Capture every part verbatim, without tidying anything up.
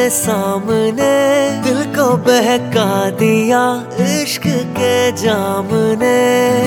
सामने, दिल को बहका दिया इश्क के जाम ने।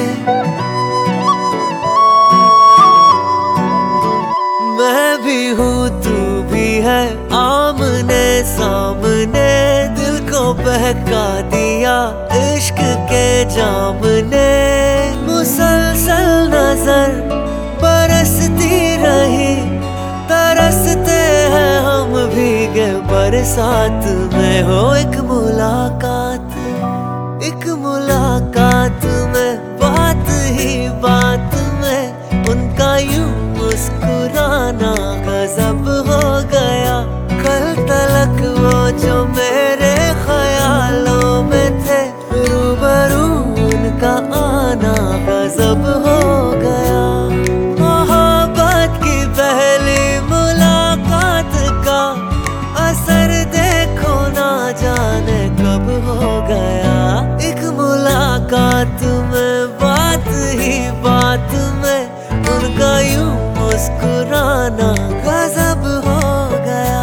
मैं भी हूँ तू भी है, आमने सामने, दिल को बहका दिया इश्क के जाम ने। मुसलसल नजर बरसती रही, तरसते हैं हम भीगे बरसात में। हो एक मुलाकात, एक मुलाकात में, बात ही बात में उनका यूं मुस्कुराना गजब हो गया। कल तलक वो जो मेरे ख्यालों में थे, रूबरू उनका आना गजब हो गया। मोहब्बत की पहली मुलाकात का असर देखो ना जाने कब हो गया। एक मुलाकात में, बात ही बात में उनका यूं मुस्कुराना गजब हो गया।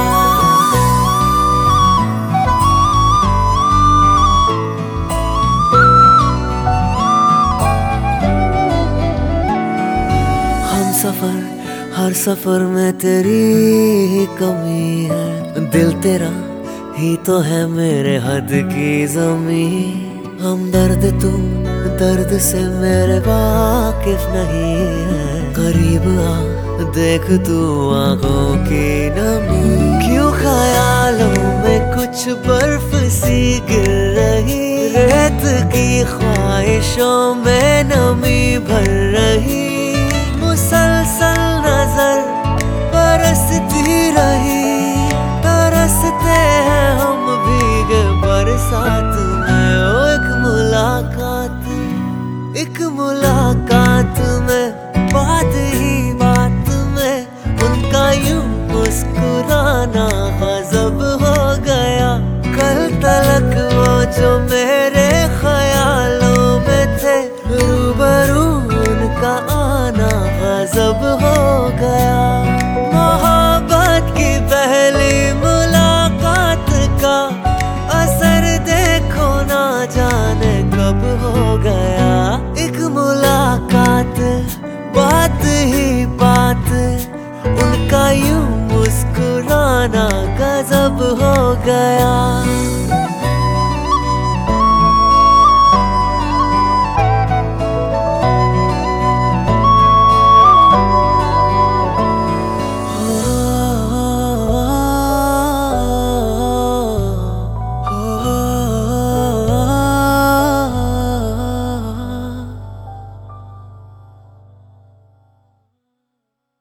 हम सफर, हर सफर में तेरी ही कमी है। दिल तेरा ही तो है मेरे हद की ज़मीं। हम दर्द तू दर्द से मेरे वाकिफ नहीं है। करीब आ देख तू आंखों की नमी, क्यों ख्यालों में कुछ बर्फ सी गिर रही। रेत की ख्वाहिशों में नमी भर रही। मुसलसल नजर बरसती रही, तरसते हैं हम भीगे बरसात में। ओ एक मुलाकात, एक मुलाकात में, बात ही बात में उनका यूं मुस्कुराना गजब हो गया। कल तलक वो जो मेरे ख्यालों में थे, रूबरू उनका आना गजब हो गया। मोहब्बत की पहली मुलाकात का असर देखो ना जाने कब हो गया। एक मुलाकात, बात ही बात, उनका यूं मुस्कुराना गजब हो गया।